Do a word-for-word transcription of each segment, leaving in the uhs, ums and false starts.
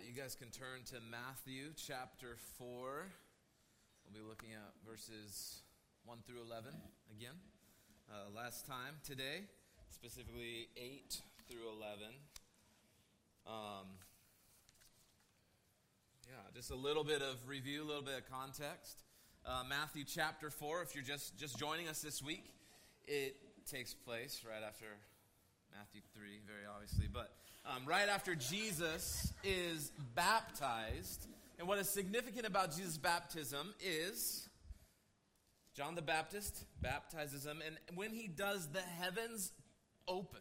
You guys can turn to Matthew chapter four. We'll be looking at verses one through eleven again. Uh, last time today, specifically eight through eleven. Um, yeah, just a little bit of review, a little bit of context. Uh, Matthew chapter four, if you're just, just joining us this week, it takes place right after Matthew three, very obviously, but um, right after Jesus is baptized. And what is significant about Jesus' baptism is John the Baptist baptizes him, and when he does, the heavens open.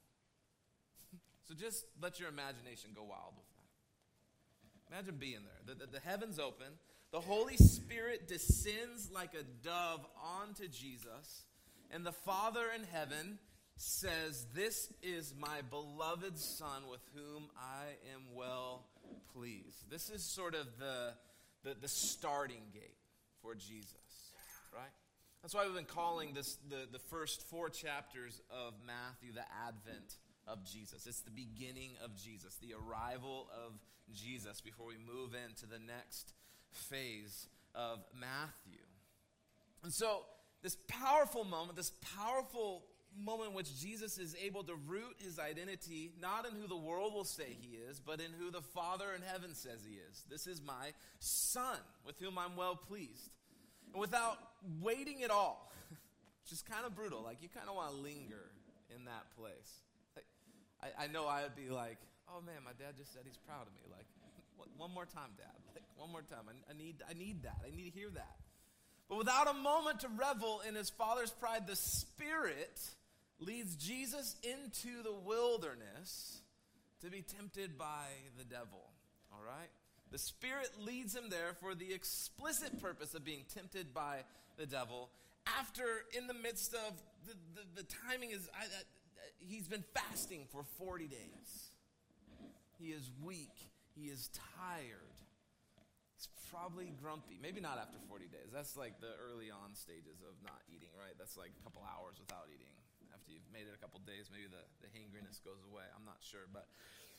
So just let your imagination go wild with that. Imagine being there. The, the, the heavens open. The Holy Spirit descends like a dove onto Jesus, and the Father in heaven says, "This is my beloved Son with whom I am well pleased." This is sort of the, the, the starting gate for Jesus, right? That's why we've been calling this the, the first four chapters of Matthew the Advent of Jesus. It's the beginning of Jesus, the arrival of Jesus before we move into the next phase of Matthew. And so this powerful moment, this powerful moment in which Jesus is able to root his identity not in who the world will say he is, but in who the Father in heaven says he is. This is my Son with whom I'm well pleased. And without waiting at all, which is kind of brutal, like you kind of want to linger in that place. Like, I, I know I would be like, oh man, my dad just said he's proud of me. Like, one more time, Dad. Like, one more time. I, I need I need that. I need to hear that. But without a moment to revel in his Father's pride, the Spirit leads Jesus into the wilderness to be tempted by the devil, all right? The Spirit leads him there for the explicit purpose of being tempted by the devil after, in the midst of, the, the, the timing is, I, I, he's been fasting for forty days. He is weak. He is tired. He's probably grumpy. Maybe not after forty days. That's like the early on stages of not eating, right? That's like a couple hours without eating. After you've made it a couple days, maybe the, the hangriness goes away. I'm not sure. But,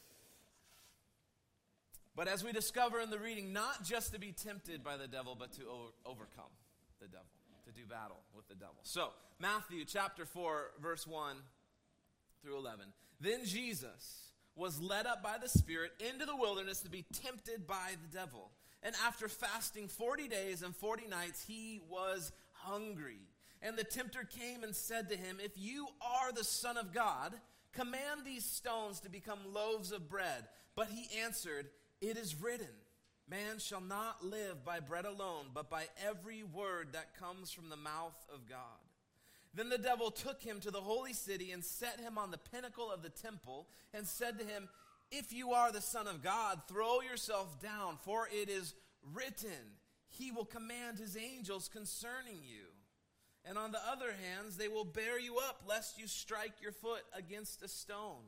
but as we discover in the reading, not just to be tempted by the devil, but to over, overcome the devil, to do battle with the devil. So, Matthew chapter four, verse one through eleven. Then Jesus was led up by the Spirit into the wilderness to be tempted by the devil. And after fasting forty days and forty nights, he was hungry. And the tempter came and said to him, "If you are the Son of God, command these stones to become loaves of bread." But he answered, "It is written, man shall not live by bread alone, but by every word that comes from the mouth of God." Then the devil took him to the holy city and set him on the pinnacle of the temple and said to him, "If you are the Son of God, throw yourself down, for it is written, he will command his angels concerning you. And on the other hands, they will bear you up, lest you strike your foot against a stone."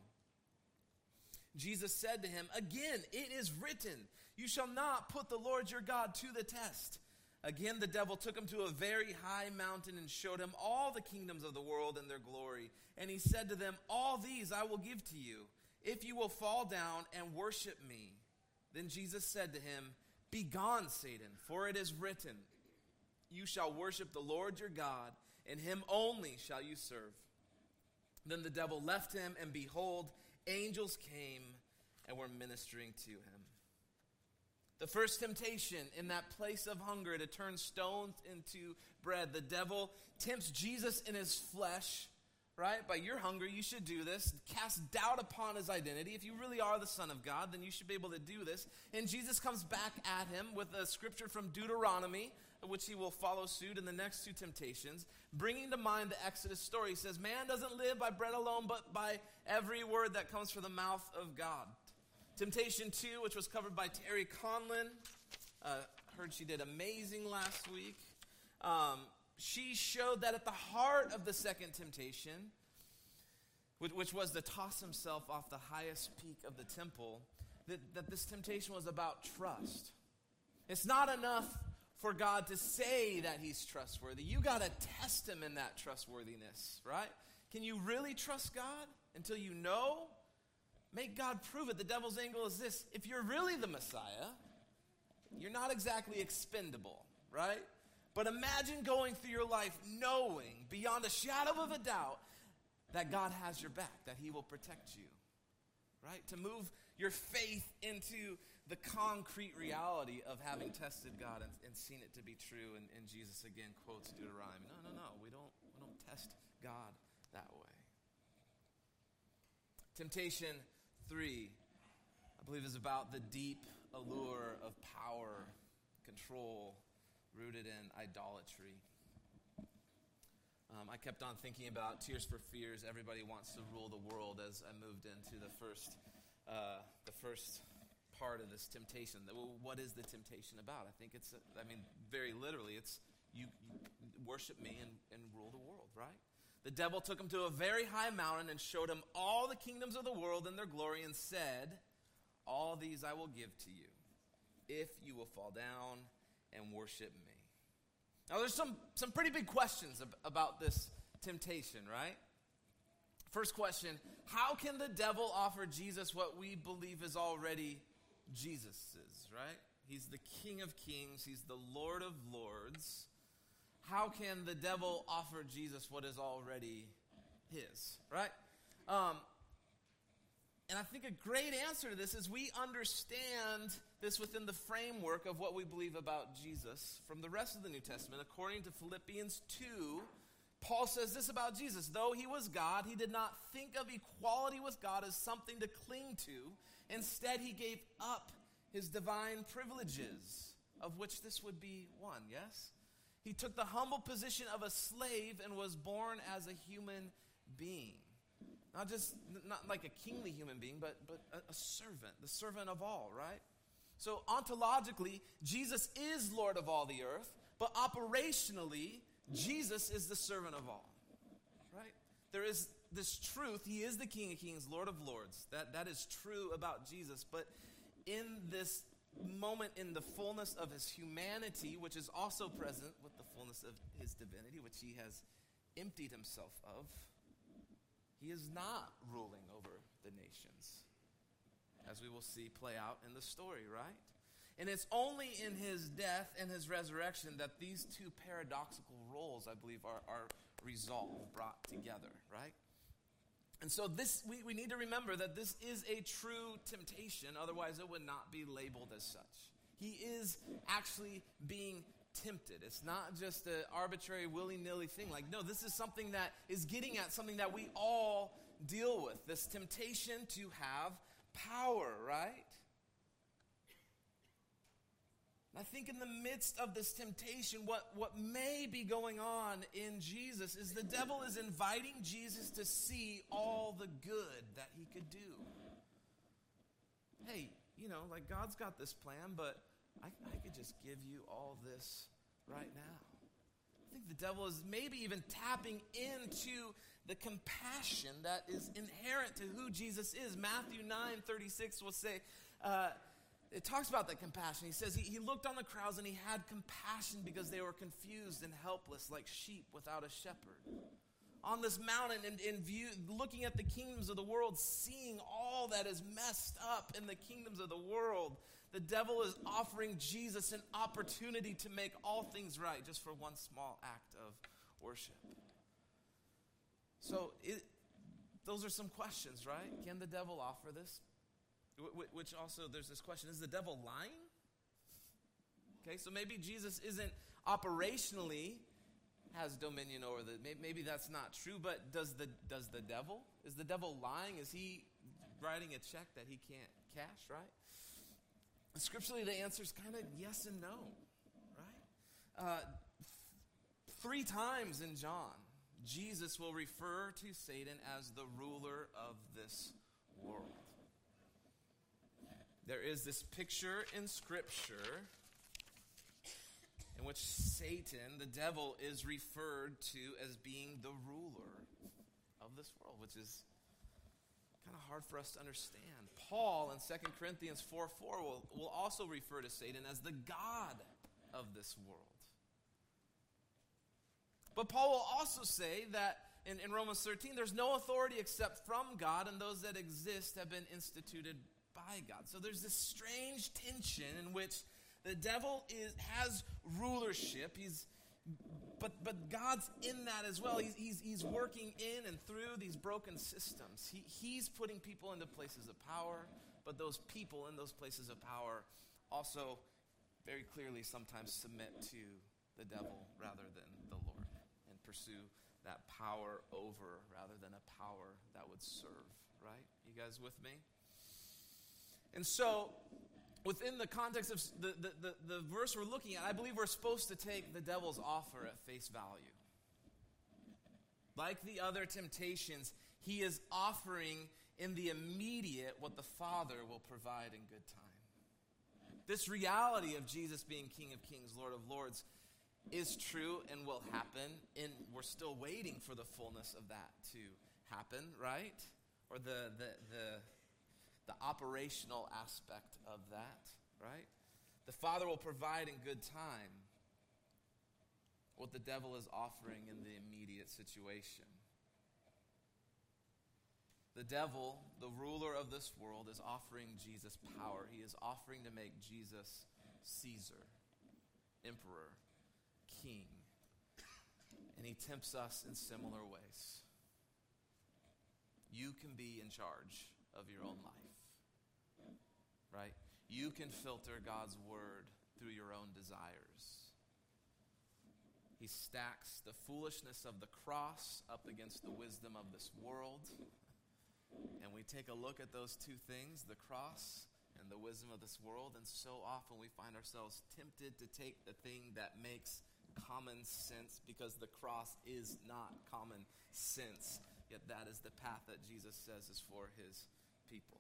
Jesus said to him, "Again, it is written, you shall not put the Lord your God to the test." Again, the devil took him to a very high mountain and showed him all the kingdoms of the world and their glory. And he said to them, "All these I will give to you, if you will fall down and worship me." Then Jesus said to him, "Begone, Satan, for it is written, you shall worship the Lord your God, and him only shall you serve." Then the devil left him, and behold, angels came and were ministering to him. The first temptation in that place of hunger to turn stones into bread. The devil tempts Jesus in his flesh, right? By "you're hungry, you should do this." Cast doubt upon his identity. If you really are the Son of God, then you should be able to do this. And Jesus comes back at him with a scripture from Deuteronomy, which he will follow suit in the next two temptations, bringing to mind the Exodus story. He says, man doesn't live by bread alone, but by every word that comes from the mouth of God. Temptation two, which was covered by Terry Conlon. Uh, heard she did amazing last week. Um, she showed that at the heart of the second temptation, which, which was to toss himself off the highest peak of the temple, that, that this temptation was about trust. It's not enough for God to say that he's trustworthy. You got to test him in that trustworthiness, right? Can you really trust God until you know make God prove it. The devil's angle is this: if you're really the Messiah, you're not exactly expendable, right? But imagine going through your life knowing beyond a shadow of a doubt that God has your back, that he will protect you, right? To move your faith into the concrete reality of having tested God and, and seen it to be true. And, and Jesus again quotes Deuteronomy. No, no, no, we don't, we don't test God that way. Temptation three, I believe, is about the deep allure of power, control, rooted in idolatry. Um, I kept on thinking about Tears for Fears. Everybody wants to rule the world as I moved into the first, uh, the first part of this temptation. Well, what is the temptation about? I think it's, I mean, very literally, it's you, you worship me and, and rule the world, right? The devil took him to a very high mountain and showed him all the kingdoms of the world and their glory and said, all these I will give to you if you will fall down and worship me. Now there's some, some pretty big questions ab- about this temptation, right? First question, how can the devil offer Jesus what we believe is already Jesus's, right? He's the King of Kings. He's the Lord of Lords. How can the devil offer Jesus what is already his, right? Um, and I think a great answer to this is we understand this within the framework of what we believe about Jesus from the rest of the New Testament. According to Philippians two, Paul says this about Jesus: though he was God, he did not think of equality with God as something to cling to. Instead, he gave up his divine privileges, of which this would be one, yes? He took the humble position of a slave and was born as a human being. Not just, not like a kingly human being, but, but a, a servant, the servant of all, right? So ontologically, Jesus is Lord of all the earth, but operationally, Jesus is the servant of all, right? There is this truth. He is the King of Kings, Lord of Lords. That, that is true about Jesus, but in this moment in the fullness of his humanity, which is also present with the fullness of his divinity, which he has emptied himself of, he is not ruling over the nations, as we will see play out in the story, right? And it's only in his death and his resurrection that these two paradoxical roles, I believe, are, are resolved, brought together, right? And so this, we, we need to remember that this is a true temptation, otherwise it would not be labeled as such. He is actually being tempted. It's not just an arbitrary, willy-nilly thing. Like, no, this is something that is getting at something that we all deal with. This temptation to have power, right? I think in the midst of this temptation, what, what may be going on in Jesus is the devil is inviting Jesus to see all the good that he could do. Hey, you know, like God's got this plan, but I, I could just give you all this right now. I think the devil is maybe even tapping into the compassion that is inherent to who Jesus is. Matthew nine thirty-six will say, uh, it talks about that compassion. He says he, he looked on the crowds and he had compassion because they were confused and helpless like sheep without a shepherd. On this mountain and in view, looking at the kingdoms of the world, seeing all that is messed up in the kingdoms of the world, the devil is offering Jesus an opportunity to make all things right just for one small act of worship. So it, those are some questions, right? Can the devil offer this? Which also, there's this question, is the devil lying? Okay, so maybe Jesus isn't operationally has dominion over the, maybe that's not true, but does the does the devil? Is the devil lying? Is he writing a check that he can't cash, right? Scripturally, the answer is kind of yes and no, right? Uh, three times in John, Jesus will refer to Satan as the ruler of this world. There is this picture in Scripture in which Satan, the devil, is referred to as being the ruler of this world, which is kind of hard for us to understand. Paul in Second Corinthians four four will, will also refer to Satan as the god of this world. But Paul will also say that in, in Romans thirteen, there's no authority except from God, and those that exist have been instituted by God. So there's this strange tension in which the devil is has rulership. He's but but God's in that as well. He's he's, he's working in and through these broken systems. He he's putting people into places of power, but those people in those places of power also very clearly sometimes submit to the devil rather than the Lord and pursue that power over rather than a power that would serve, right? You guys with me? And so, within the context of the, the, the, the verse we're looking at, I believe we're supposed to take the devil's offer at face value. Like the other temptations, he is offering in the immediate what the Father will provide in good time. This reality of Jesus being King of Kings, Lord of Lords, is true and will happen, and we're still waiting for the fullness of that to happen, right? Or the the the, the operational aspect of that, right? The Father will provide in good time what the devil is offering in the immediate situation. The devil, the ruler of this world, is offering Jesus power. He is offering to make Jesus Caesar, emperor, king. And he tempts us in similar ways. You can be in charge of your own life, right? You can filter God's word through your own desires. He stacks the foolishness of the cross up against the wisdom of this world. And we take a look at those two things, the cross and the wisdom of this world, and so often we find ourselves tempted to take the thing that makes common sense, because the cross is not common sense. Yet that is the path that Jesus says is for his people.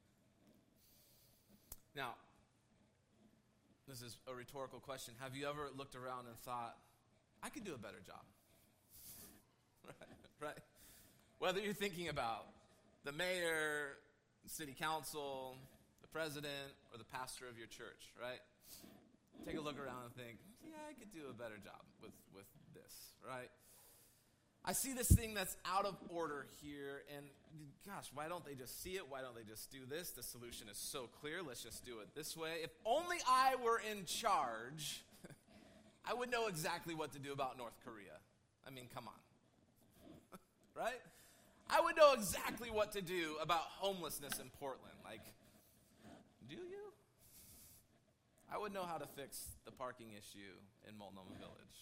Now, this is a rhetorical question. Have you ever looked around and thought, I could do a better job? right, right? Whether you're thinking about the mayor, the city council, the president, or the pastor of your church, right? Take a look around and think, yeah, I could do a better job with, with this, right? I see this thing that's out of order here, and gosh, why don't they just see it? Why don't they just do this? The solution is so clear. Let's just do it this way. If only I were in charge, I would know exactly what to do about North Korea. I mean, come on. Right? I would know exactly what to do about homelessness in Portland. Like, do you? I would know how to fix the parking issue in Multnomah Village.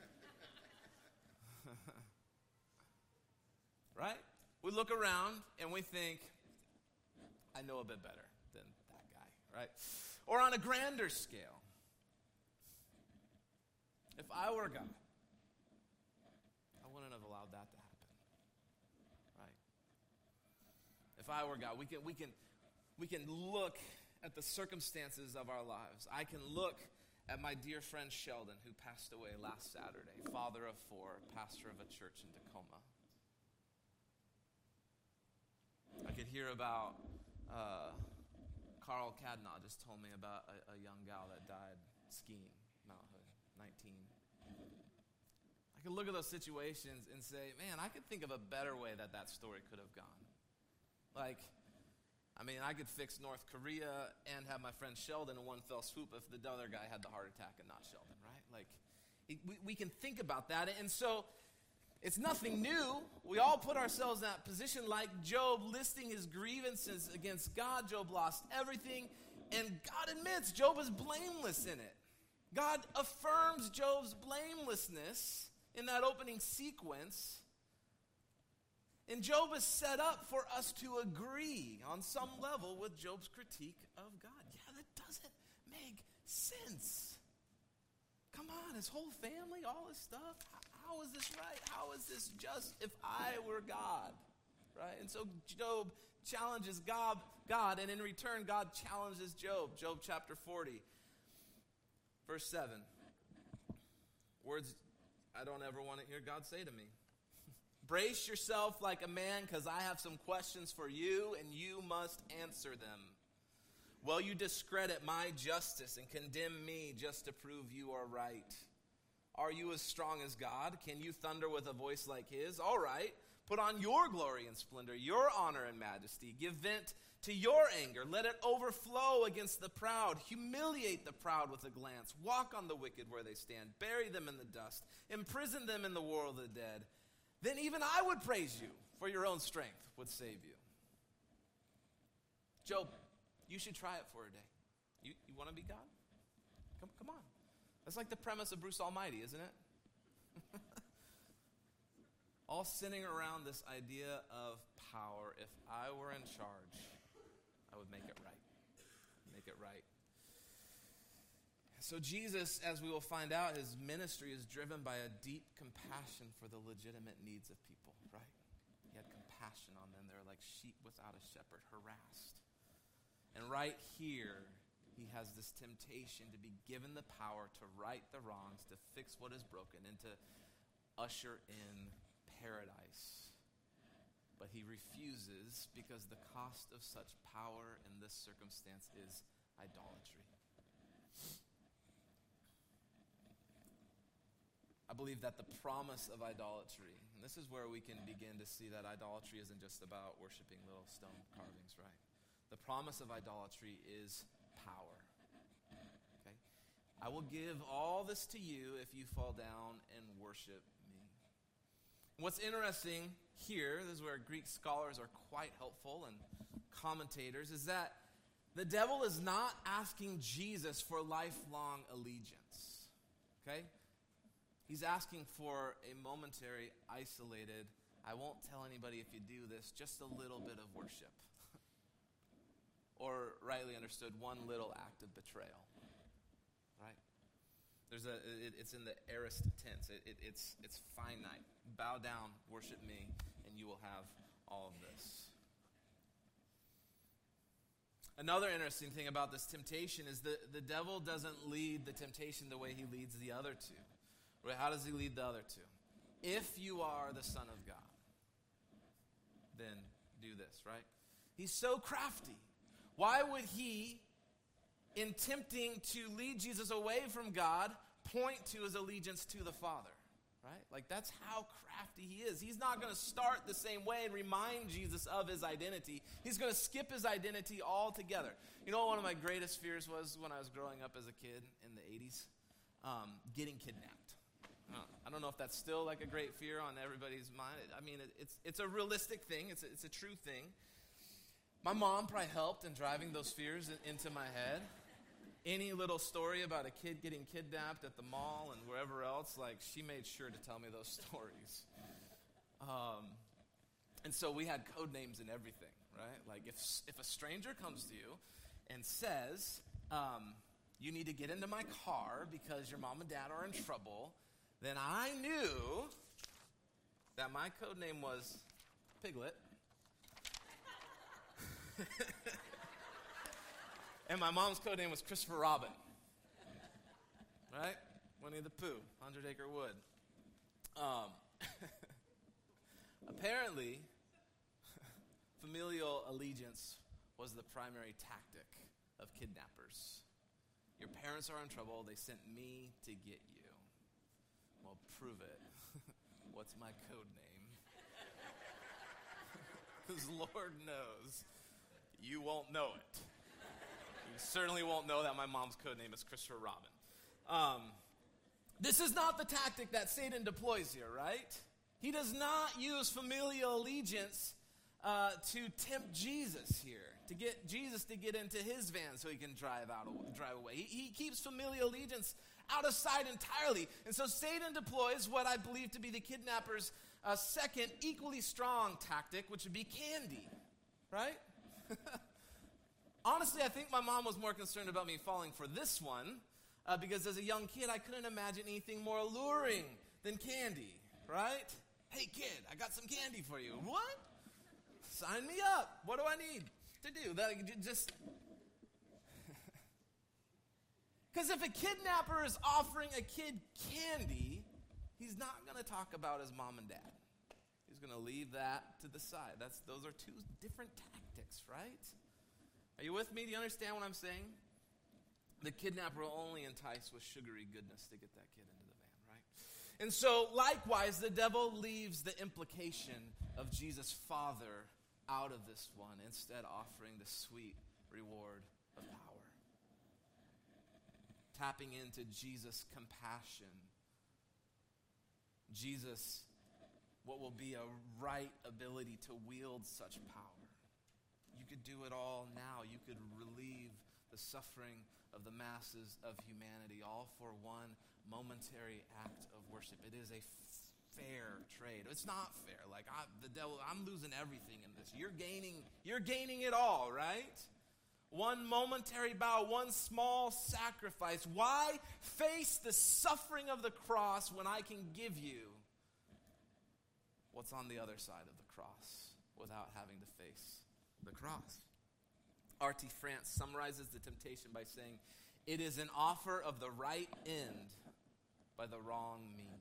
Right? We look around and we think, I know a bit better than that guy, right? Or on a grander scale, if I were God, I wouldn't have allowed that to happen, right? If I were God, we can we can we can look at the circumstances of our lives. I can look at my dear friend Sheldon, who passed away last Saturday, father of four, pastor of a church in Tacoma. I could hear about, uh, Carl Cadnaugh just told me about a, a young gal that died skiing, Mount Hood, nineteen. I could look at those situations and say, man, I could think of a better way that that story could have gone. Like, I mean, I could fix North Korea and have my friend Sheldon in one fell swoop if the other guy had the heart attack and not Sheldon, right? Like, it, we, we can think about that. And so, it's nothing new. We all put ourselves in that position, like Job listing his grievances against God. Job lost everything, and God admits Job is blameless in it. God affirms Job's blamelessness in that opening sequence. And Job is set up for us to agree on some level with Job's critique of God. Yeah, that doesn't make sense. Come on, his whole family, all his stuff. How is this right? How is this just if I were God? Right? And so Job challenges God, God, and in return, God challenges Job. Job chapter forty, verse seven. Words I don't ever want to hear God say to me. Brace yourself like a man, because I have some questions for you, and you must answer them. Well, you discredit my justice and condemn me just to prove you are right. Are you as strong as God? Can you thunder with a voice like his? All right, put on your glory and splendor, your honor and majesty. Give vent to your anger. Let it overflow against the proud. Humiliate the proud with a glance. Walk on the wicked where they stand. Bury them in the dust. Imprison them in the world of the dead. Then even I would praise you, for your own strength would save you. Job, you should try it for a day. You, you want to be God? Come, come on. That's like the premise of Bruce Almighty, isn't it? All centering around this idea of power. If I were in charge, I would make it right. Make it right. So Jesus, as we will find out, his ministry is driven by a deep compassion for the legitimate needs of people, right? He had compassion on them. They're like sheep without a shepherd, harassed. And right here, he has this temptation to be given the power to right the wrongs, to fix what is broken, and to usher in paradise. But he refuses because the cost of such power in this circumstance is idolatry. I believe that the promise of idolatry, and this is where we can begin to see that idolatry isn't just about worshiping little stone carvings, right? The promise of idolatry is power. Okay? I will give all this to you if you fall down and worship me. What's interesting here, this is where Greek scholars are quite helpful and commentators, is that the devil is not asking Jesus for lifelong allegiance. Okay? He's asking for a momentary, isolated, I won't tell anybody if you do this, just a little bit of worship. Or, rightly understood, one little act of betrayal. Right? There's a. It, it's in the aorist tense. It, it, it's it's finite. Bow down, worship me, and you will have all of this. Another interesting thing about this temptation is that the devil doesn't lead the temptation the way he leads the other two. Right? How does he lead the other two? If you are the Son of God, then do this, right? He's so crafty. Why would he, in tempting to lead Jesus away from God, point to his allegiance to the Father? Right? Like, that's how crafty he is. He's not going to start the same way and remind Jesus of his identity. He's going to skip his identity altogether. You know what one of my greatest fears was when I was growing up as a kid in the eighties? Um, getting kidnapped. I don't know if that's still like a great fear on everybody's mind. I mean, it, it's it's a realistic thing. It's a, it's a true thing. My mom probably helped in driving those fears in, into my head. Any little story about a kid getting kidnapped at the mall and wherever else, like, she made sure to tell me those stories. Um, and so we had code names and everything, right? Like, if if a stranger comes to you and says, um, you need to get into my car because your mom and dad are in trouble, then I knew that my code name was Piglet. And my mom's code name was Christopher Robin. Right? Winnie the Pooh, Hundred Acre Wood. Um, apparently, familial allegiance was the primary tactic of kidnappers. Your parents are in trouble. They sent me to get you. Well, prove it. What's my code name? Because Lord knows you won't know it. You certainly won't know that my mom's code name is Christopher Robin. Um, this is not the tactic that Satan deploys here, right? He does not use familial allegiance uh, to tempt Jesus here, to get Jesus to get into his van so he can drive out, drive away. He, he keeps familial allegiance out of sight entirely. And so Satan deploys what I believe to be the kidnapper's uh, second, equally strong tactic, which would be candy, right? Honestly, I think my mom was more concerned about me falling for this one uh, because as a young kid, I couldn't imagine anything more alluring than candy, right? Hey, kid, I got some candy for you. What? Sign me up. What do I need to do? That just... Because if a kidnapper is offering a kid candy, he's not going to talk about his mom and dad. He's going to leave that to the side. That's Those are two different tactics, right? Are you with me? Do you understand what I'm saying? The kidnapper will only entice with sugary goodness to get that kid into the van, right? And so, likewise, the devil leaves the implication of Jesus' Father out of this one, instead offering the sweet reward of power. Tapping into Jesus' compassion. Jesus, what will be a right ability to wield such power. You could do it all now. You could relieve the suffering of the masses of humanity, all for one momentary act of worship. It is a fair trade. It's not fair. Like I, the devil, I'm losing everything in this. You're gaining, you're gaining it all, right? One momentary bow, one small sacrifice. Why face the suffering of the cross when I can give you what's on the other side of the cross without having to face the cross? R T France summarizes the temptation by saying, it is an offer of the right end by the wrong means.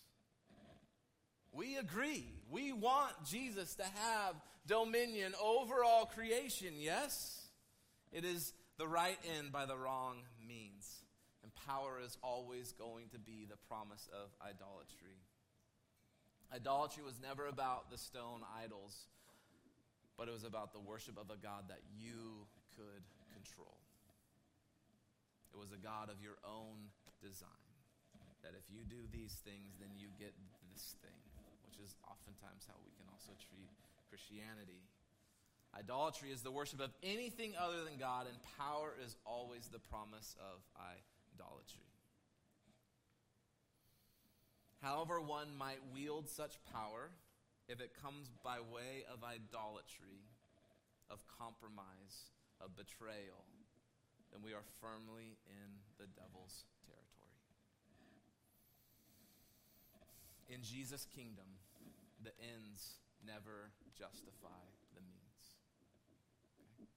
We agree. We want Jesus to have dominion over all creation, yes? It is the right end by the wrong means. And power is always going to be the promise of idolatry. Idolatry was never about the stone idols, but it was about the worship of a God that you could control. It was a God of your own design. That if you do these things, then you get this thing, which is oftentimes how we can also treat Christianity. Idolatry is the worship of anything other than God, and power is always the promise of idolatry. However one might wield such power, if it comes by way of idolatry, of compromise, of betrayal, then we are firmly in the devil's territory. In Jesus' kingdom, the ends never justify the means. Okay?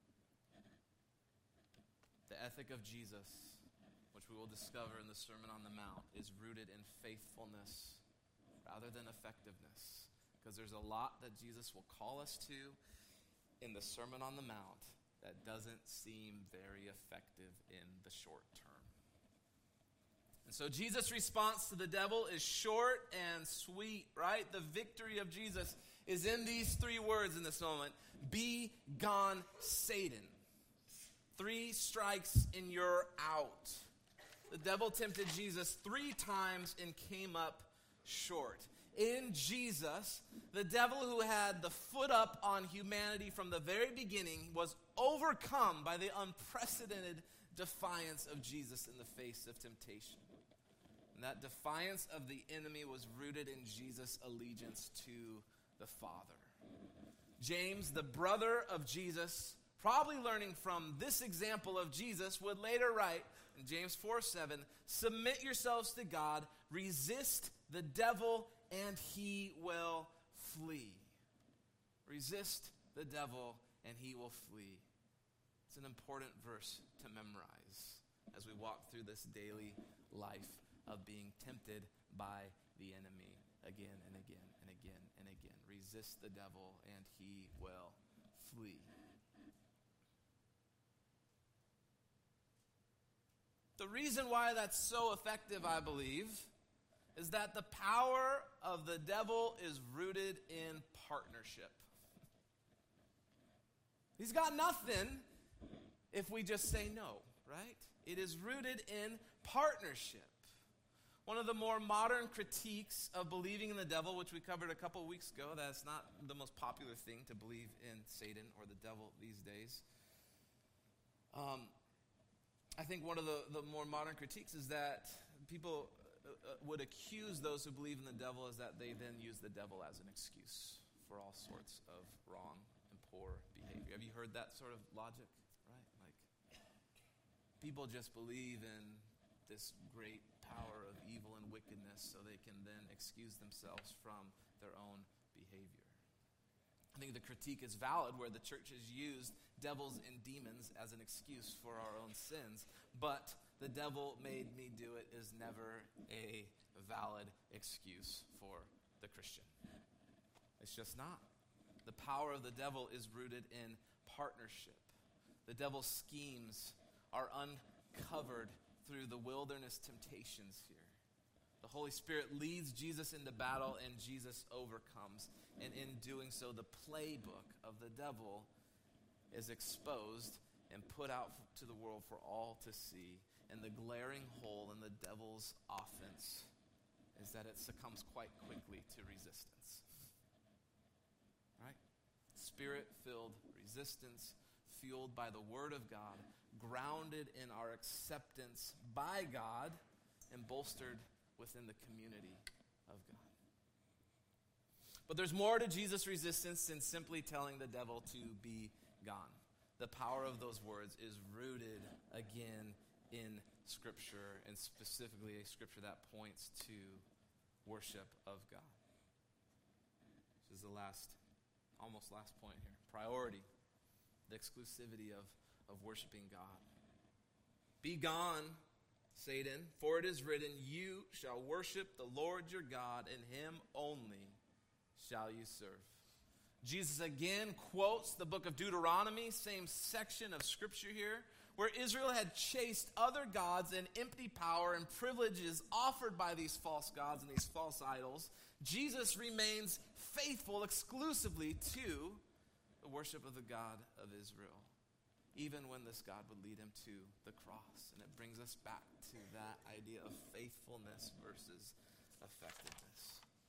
The ethic of Jesus, which we will discover in the Sermon on the Mount, is rooted in faithfulness rather than effectiveness. Because there's a lot that Jesus will call us to in the Sermon on the Mount that doesn't seem very effective in the short term. And so Jesus' response to the devil is short and sweet, right? The victory of Jesus is in these three words in this moment. Be gone, Satan. Three strikes and you're out. The devil tempted Jesus three times and came up short. In Jesus, the devil who had the foot up on humanity from the very beginning was overcome by the unprecedented defiance of Jesus in the face of temptation. And that defiance of the enemy was rooted in Jesus' allegiance to the Father. James, the brother of Jesus, probably learning from this example of Jesus, would later write in James four seven, submit yourselves to God, resist the devil, and he will flee. Resist the devil, and he will flee. It's an important verse to memorize as we walk through this daily life of being tempted by the enemy again and again and again and again. Resist the devil, and he will flee. The reason why that's so effective, I believe, is that the power of the devil is rooted in partnership. He's got nothing if we just say no, right? It is rooted in partnership. One of the more modern critiques of believing in the devil, which we covered a couple weeks ago, that's not the most popular thing to believe in Satan or the devil these days. Um, I think one of the, the more modern critiques is that people uh, would accuse those who believe in the devil is that they then use the devil as an excuse for all sorts of wrong and poor behavior. Have you heard that sort of logic? Right? Like, people just believe in this great power of evil and wickedness so they can then excuse themselves from their own behavior. I think the critique is valid where the church has used devils and demons as an excuse for our own sins, but the devil made me do it is never a valid excuse for the Christian. It's just not. The power of the devil is rooted in partnership. The devil's schemes are uncovered through the wilderness temptations here. The Holy Spirit leads Jesus into battle, and Jesus overcomes. And in doing so, the playbook of the devil is exposed and put out to the world for all to see. And the glaring hole in the devil's offense is that it succumbs quite quickly to resistance. Right? Spirit-filled resistance, fueled by the Word of God, grounded in our acceptance by God, and bolstered within the community of God. But there's more to Jesus' resistance than simply telling the devil to be gone. The power of those words is rooted again in Scripture, and specifically a Scripture that points to worship of God. This is the last, almost last point here. Priority, the exclusivity of, of worshiping God. Be gone, Satan, for it is written, you shall worship the Lord your God, and him only shall you serve. Jesus again quotes the book of Deuteronomy, same section of Scripture here, where Israel had chased other gods and empty power and privileges offered by these false gods and these false idols. Jesus remains faithful exclusively to the worship of the God of Israel, even when this God would lead him to the cross. And it brings us back to that idea of faithfulness versus effectiveness.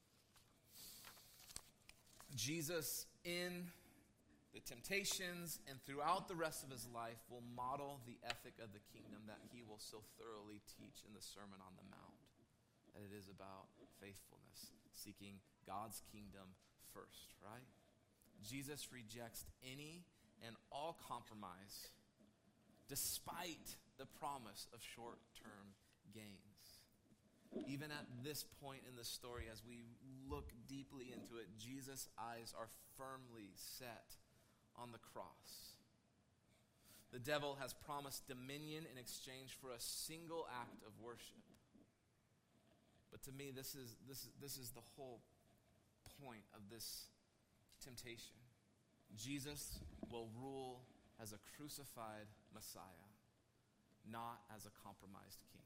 Jesus, in the temptations and throughout the rest of his life, will model the ethic of the kingdom that he will so thoroughly teach in the Sermon on the Mount. That it is about faithfulness, seeking God's kingdom first, right? Jesus rejects any and all compromise, despite the promise of short-term gains. Even at this point in the story, as we look deeply into it, Jesus' eyes are firmly set on the cross. The devil has promised dominion in exchange for a single act of worship. But to me, this is this is, this is the whole point of this temptation. Jesus will rule as a crucified Messiah, not as a compromised king.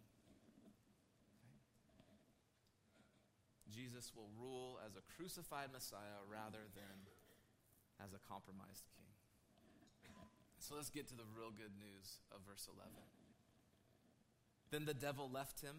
Jesus will rule as a crucified Messiah rather than as a compromised king. So let's get to the real good news of verse eleven. Then the devil left him,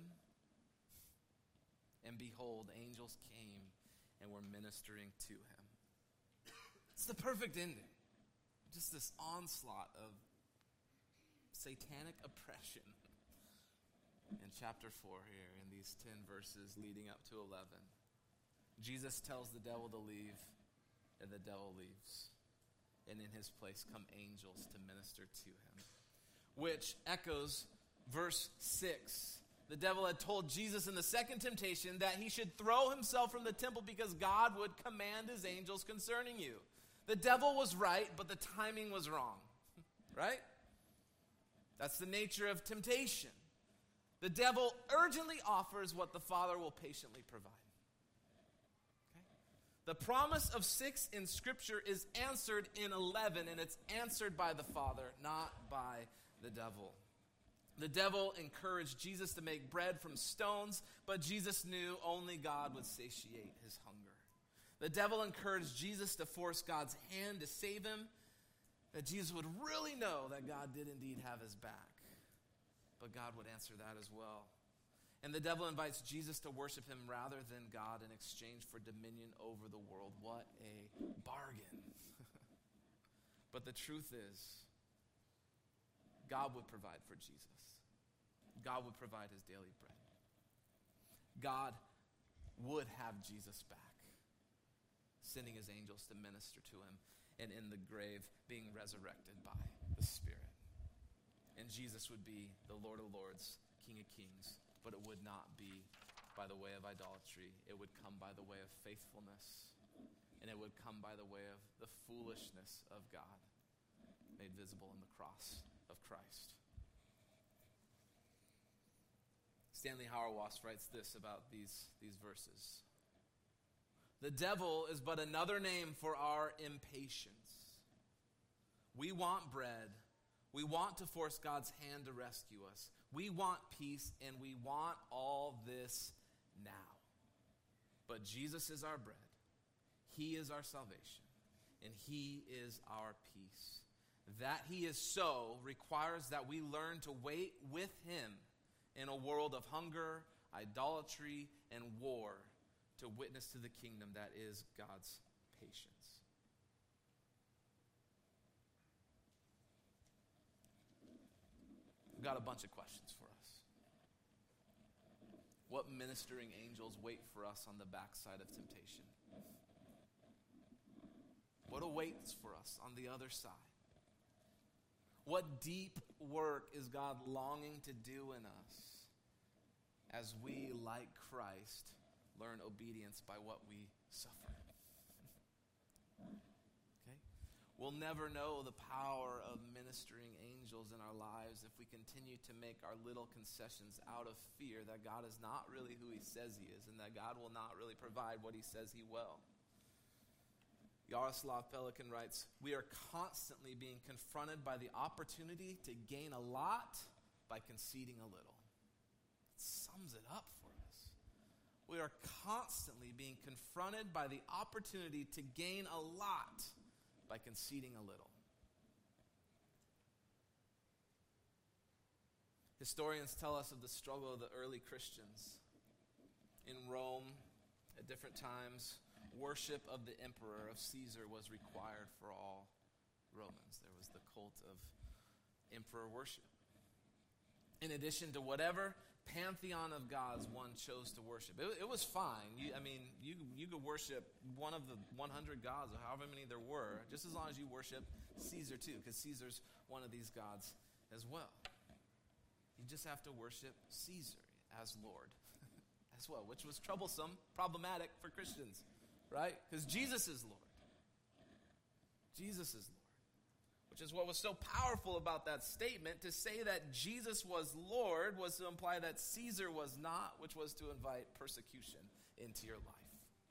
and behold, angels came and were ministering to him. It's the perfect ending. Just this onslaught of satanic oppression in chapter four here, in these ten verses leading up to eleven. Jesus tells the devil to leave, and the devil leaves. And in his place come angels to minister to him. Which echoes verse six. The devil had told Jesus in the second temptation that he should throw himself from the temple because God would command his angels concerning you. The devil was right, but the timing was wrong. Right? That's the nature of temptation. The devil urgently offers what the Father will patiently provide. Okay? The promise of six in Scripture is answered in eleven, and it's answered by the Father, not by the devil. The devil encouraged Jesus to make bread from stones, but Jesus knew only God would satiate his hunger. The devil encouraged Jesus to force God's hand to save him, that Jesus would really know that God did indeed have his back. But God would answer that as well. And the devil invites Jesus to worship him rather than God in exchange for dominion over the world. What a bargain. But the truth is, God would provide for Jesus. God would provide his daily bread. God would have Jesus back, sending his angels to minister to him, and in the grave being resurrected by the Spirit. And Jesus would be the Lord of Lords, King of Kings, but it would not be by the way of idolatry. It would come by the way of faithfulness, and it would come by the way of the foolishness of God made visible in the cross of Christ. Stanley Hauerwas writes this about these, these verses. The devil is but another name for our impatience. We want bread. We want to force God's hand to rescue us. We want peace, and we want all this now. But Jesus is our bread. He is our salvation. And he is our peace. That he is so requires that we learn to wait with him in a world of hunger, idolatry, and war to witness to the kingdom that is God's patience. I've got a bunch of questions for us. What ministering angels wait for us on the backside of temptation? What awaits for us on the other side? What deep work is God longing to do in us as we, like Christ, learn obedience by what we suffer? Okay? We'll never know the power of ministering angels in our lives if we continue to make our little concessions out of fear that God is not really who he says he is and that God will not really provide what he says he will. Yaroslav Pelikan writes, we are constantly being confronted by the opportunity to gain a lot by conceding a little. It sums it up for us. We are constantly being confronted by the opportunity to gain a lot by conceding a little. Historians tell us of the struggle of the early Christians. In Rome, at different times, worship of the emperor, of Caesar, was required for all Romans. There was the cult of emperor worship. In addition to whatever pantheon of gods one chose to worship. It, it was fine. You, I mean, you, you could worship one of the one hundred gods, or however many there were, just as long as you worship Caesar too, because Caesar's one of these gods as well. You just have to worship Caesar as Lord as well, which was troublesome, problematic for Christians. Right? Because Jesus is Lord. Jesus is Lord. Which is what was so powerful about that statement. To say that Jesus was Lord was to imply that Caesar was not, which was to invite persecution into your life.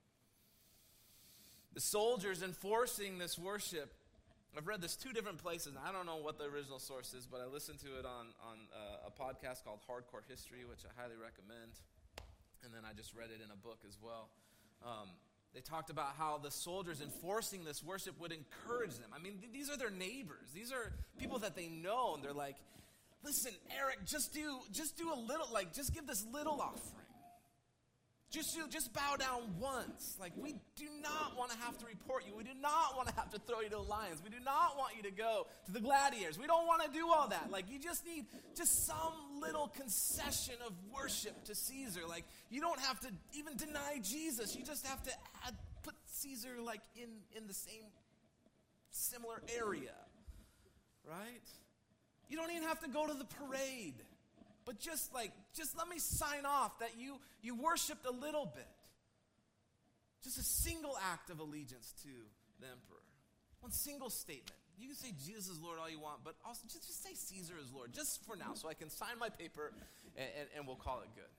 The soldiers enforcing this worship, I've read this two different places. I don't know what the original source is, but I listened to it on, on uh, a podcast called Hardcore History, which I highly recommend. And then I just read it in a book as well. Um, They talked about how the soldiers enforcing this worship would encourage them. I mean, th- these are their neighbors. These are people that they know. And they're like, listen, Eric, just do just do a little, like, just give this little offering. Just, do, just bow down once. Like, we do not want to have to report you. We do not want to have to throw you to the lions. We do not want you to go to the gladiators. We don't want to do all that. Like, you just need just some little concession of worship to Caesar. Like, you don't have to even deny Jesus. You just have to add, put Caesar, like, in, in the same similar area. Right? You don't even have to go to the parade. But just like, just let me sign off that you, you worshiped a little bit. Just a single act of allegiance to the emperor. One single statement. You can say Jesus is Lord all you want, but also just, just say Caesar is Lord, just for now, so I can sign my paper and, and, and we'll call it good.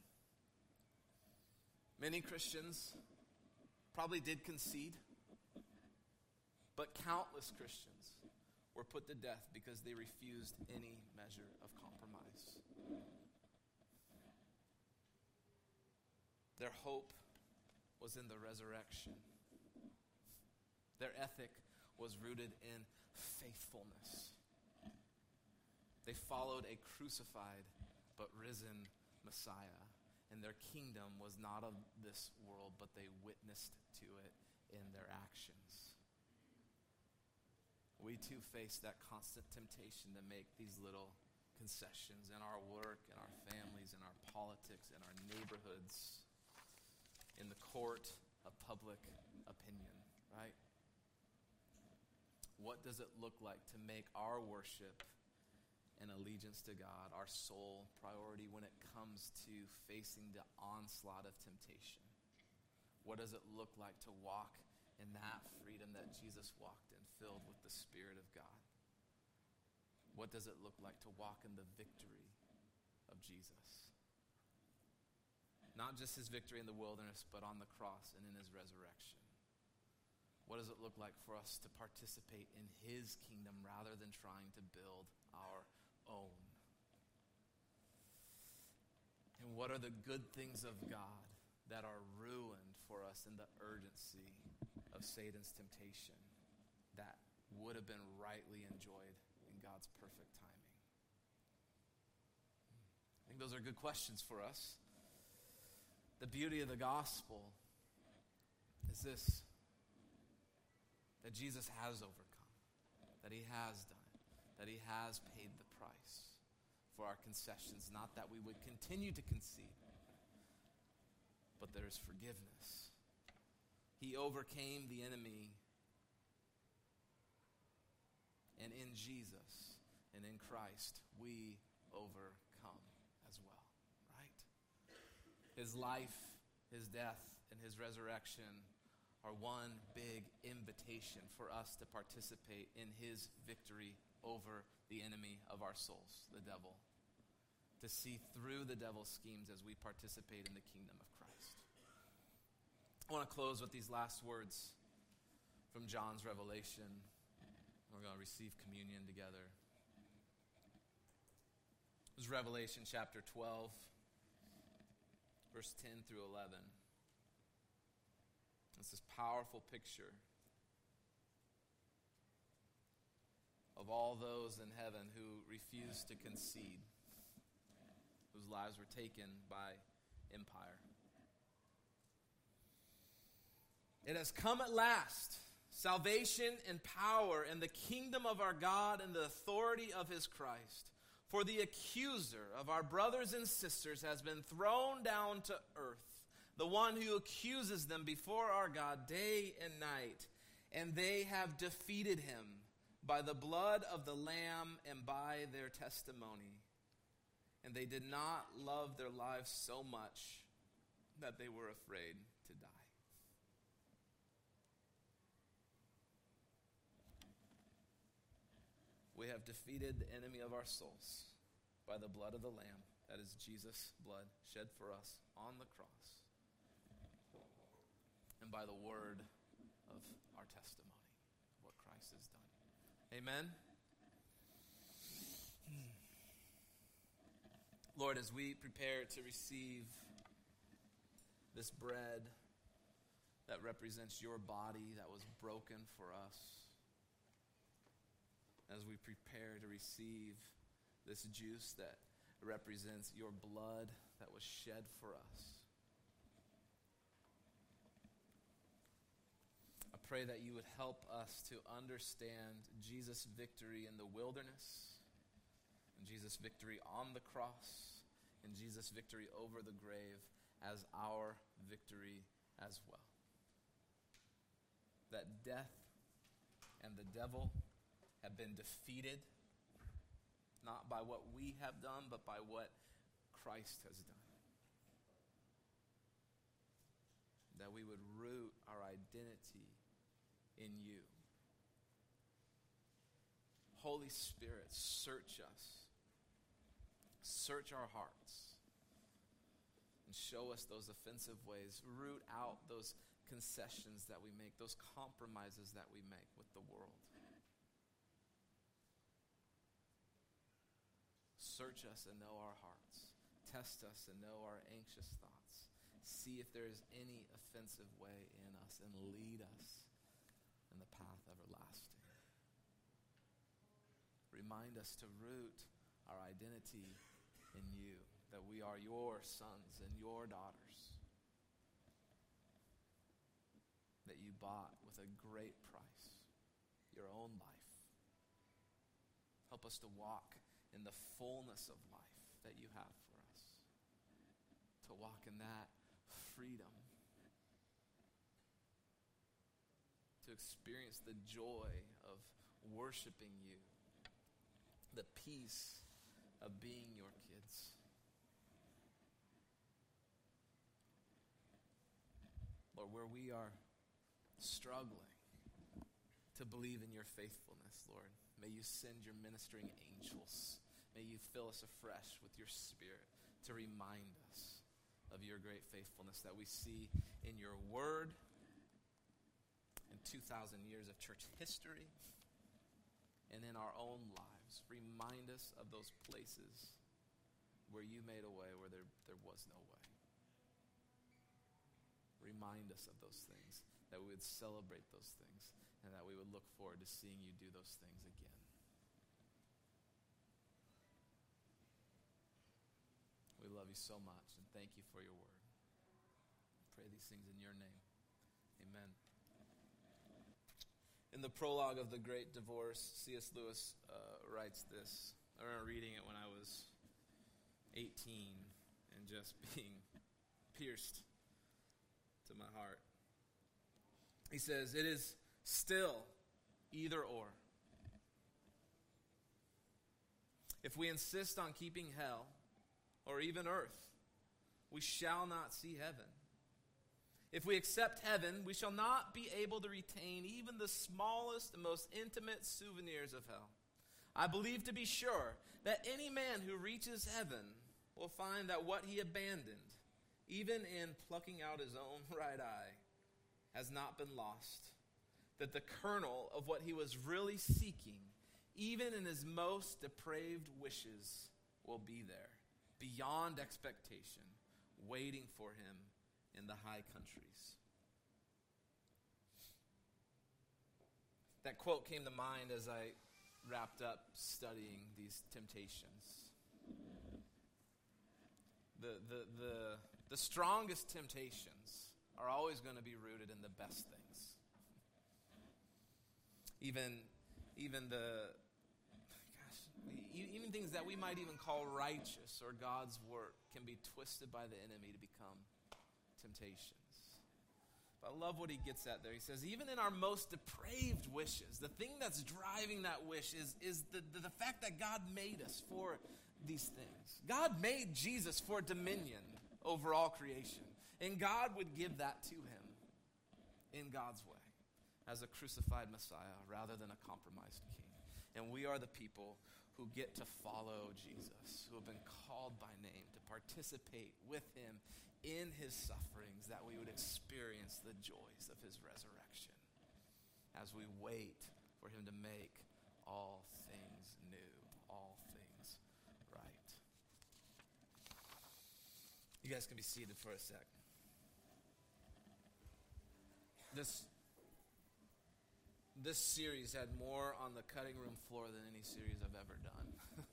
Many Christians probably did concede, but countless Christians were put to death because they refused any measure of compromise. Their hope was in the resurrection. Their ethic was rooted in faithfulness. They followed a crucified but risen Messiah. And their kingdom was not of this world, but they witnessed to it in their actions. We too face that constant temptation to make these little concessions in our work, in our families, in our politics, in our neighborhoods, in the court of public opinion, right? What does it look like to make our worship and allegiance to God our sole priority when it comes to facing the onslaught of temptation? What does it look like to walk in that freedom that Jesus walked in, filled with the Spirit of God? What does it look like to walk in the victory of Jesus? Not just his victory in the wilderness, but on the cross and in his resurrection. What does it look like for us to participate in his kingdom rather than trying to build our own? And what are the good things of God that are ruined for us in the urgency of Satan's temptation that would have been rightly enjoyed in God's perfect timing? I think those are good questions for us. The beauty of the gospel is this, that Jesus has overcome, that he has done it, that he has paid the price for our concessions, not that we would continue to concede, but there is forgiveness. He overcame the enemy, and in Jesus and in Christ, we overcome as well, right? His life, his death, and his resurrection are one big invitation for us to participate in his victory over the enemy of our souls, the devil. To see through the devil's schemes as we participate in the kingdom of Christ. I want to close with these last words from John's Revelation. We're going to receive communion together. This is Revelation chapter twelve, verse ten through eleven. It's this powerful picture of all those in heaven who refused to concede, whose lives were taken by empire. It has come at last, salvation and power and the kingdom of our God and the authority of his Christ. For the accuser of our brothers and sisters has been thrown down to earth, the one who accuses them before our God day and night. And they have defeated him by the blood of the Lamb and by their testimony. And they did not love their lives so much that they were afraid to die. We have defeated the enemy of our souls by the blood of the Lamb. That is Jesus' blood shed for us on the cross. And by the word of our testimony, what Christ has done. Amen? Lord, as we prepare to receive this bread that represents your body that was broken for us, as we prepare to receive this juice that represents your blood that was shed for us, I pray that you would help us to understand Jesus' victory in the wilderness, and Jesus' victory on the cross, and Jesus' victory over the grave as our victory as well. That death and the devil have been defeated, not by what we have done, but by what Christ has done. That we would root our identity in you. Holy Spirit, search us. Search our hearts. And show us those offensive ways. Root out those concessions that we make, those compromises that we make with the world. Search us and know our hearts. Test us and know our anxious thoughts. See if there is any offensive way in us and lead us in the path everlasting. Remind us to root our identity in you, that we are your sons and your daughters, that you bought with a great price, your own life. Help us to walk in the fullness of life that you have for us. To walk in that freedom. To experience the joy of worshiping you. The peace of being your kids. Lord, where we are struggling to believe in your faithfulness, Lord, may you send your ministering angels. May you fill us afresh with your Spirit to remind us of your great faithfulness that we see in your word, in two thousand years of church history, and in our own lives. Remind us of those places where you made a way where there, there was no way. remind us of those things, that we would celebrate those things, and that we would look forward to seeing you do those things again. We love you so much, and thank you for your word. I pray these things in your name. Amen. In the prologue of The Great Divorce, C S Lewis uh, writes this. I remember reading it when I was eighteen and just being pierced to my heart. He says, "It is still either or. If we insist on keeping hell, or even earth, we shall not see heaven. If we accept heaven, we shall not be able to retain even the smallest and most intimate souvenirs of hell. I believe to be sure that any man who reaches heaven will find that what he abandoned, even in plucking out his own right eye, has not been lost, that the kernel of what he was really seeking, even in his most depraved wishes, will be there, beyond expectation, waiting for him in the high countries." That quote came to mind as I wrapped up studying these temptations. The, the, the, the strongest temptations are always going to be rooted in the best things. Even, even the, gosh, even things that we might even call righteous or God's work can be twisted by the enemy to become temptations. But I love what he gets at there. He says, even in our most depraved wishes, the thing that's driving that wish is, is the, the, the fact that God made us for these things. God made Jesus for dominion over all creation. And God would give that to him in God's way as a crucified Messiah rather than a compromised king. And we are the people who get to follow Jesus, who have been called by name to participate with him in his sufferings, that we would experience the joys of his resurrection as we wait for him to make all things new, all things right. You guys can be seated for a sec. This, this series had more on the cutting room floor than any series I've ever done.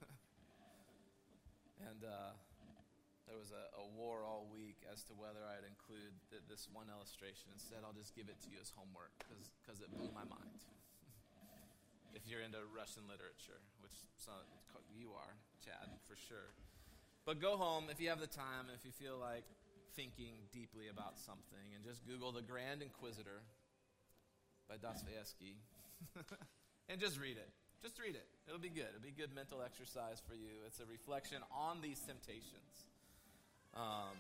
and uh, there was a, a war all week as to whether I'd include th- this one illustration. Instead, I'll just give it to you as homework because it blew my mind. If you're into Russian literature, which some, you are, Chad, for sure. But go home if you have the time, if you feel like thinking deeply about something, and just Google The Grand Inquisitor by Dostoevsky and just read it. Just read it. It'll be good. It'll be good mental exercise for you. It's a reflection on these temptations, um,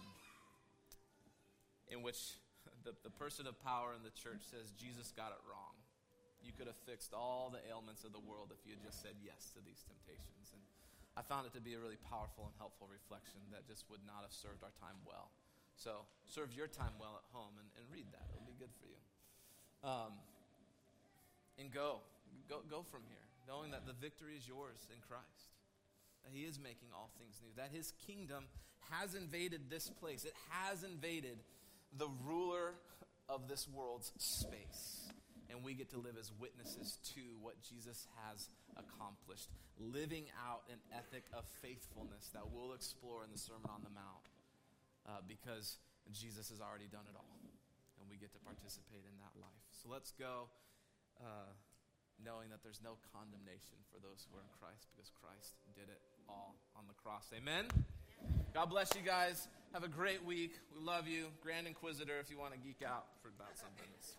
in which the, the person of power in the church says Jesus got it wrong. You could have fixed all the ailments of the world if you had just said yes to these temptations. And I found it to be a really powerful and helpful reflection that just would not have served our time well. So serve your time well at home and, and read that. It'll be good for you. Um, and go. go. Go from here, knowing that the victory is yours in Christ. That he is making all things new. That his kingdom has invaded this place. It has invaded the ruler of this world's space. And we get to live as witnesses to what Jesus has accomplished. Living out an ethic of faithfulness that we'll explore in the Sermon on the Mount. Uh, because Jesus has already done it all. And we get to participate in that life. So let's go uh, knowing that there's no condemnation for those who are in Christ, because Christ did it all on the cross. Amen? God bless you guys. Have a great week. We love you. Grand Inquisitor if you want to geek out for about something.